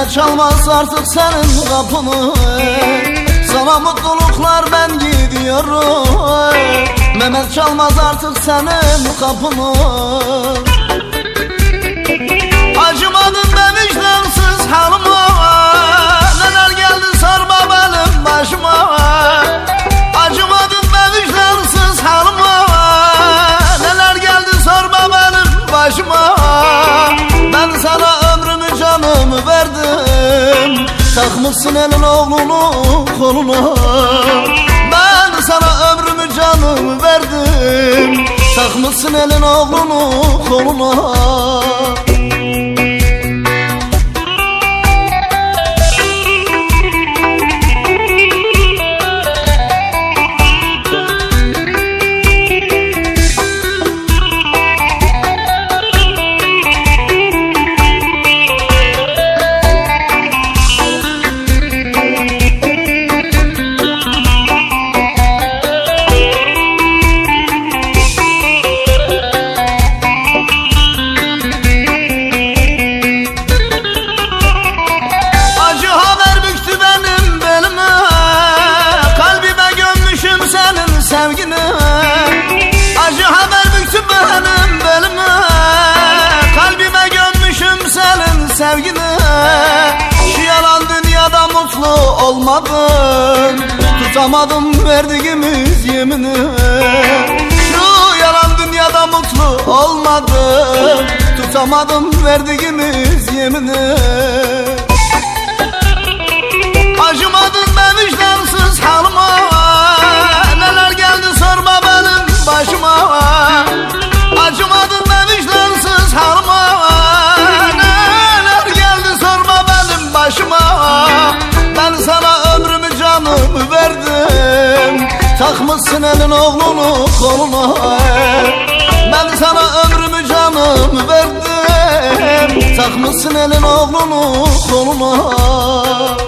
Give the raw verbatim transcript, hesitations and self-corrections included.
Mehmet çalmaz artık senin kapını. Sana mutluluklar ben gidiyorum. Mehmet çalmaz artık senin kapını. Acımadın be vicdansız halıma. Neler geldi sarma benim başıma. Acımadın be vicdansız halıma. Neler geldi sorma benim başıma. Ben sana ömrümü canımı verdim. Takmışsın elin oğlunu koluna. Ben sana ömrümü canımı verdim. Takmışsın elin oğlunu koluna. Sevgini acı haber büktü benim belime. Kalbime gömmüşüm senin sevgini. Şu yalan dünyada mutlu olmadım. Tutamadım verdiğimiz yemini. Şu yalan dünyada mutlu olmadım. Tutamadım verdiğimiz yemini. Acımadın be vicdansız halıma. Neler geldi sorma benim başıma. Acımadın be vicdansız halıma. Neler geldi sorma benim başıma. Ben sana ömrümü canımı verdim. Takmışsın elin oğlunu koluna. Ben sana ömrümü canımı verdim. Takmışsın elin oğlunu koluna.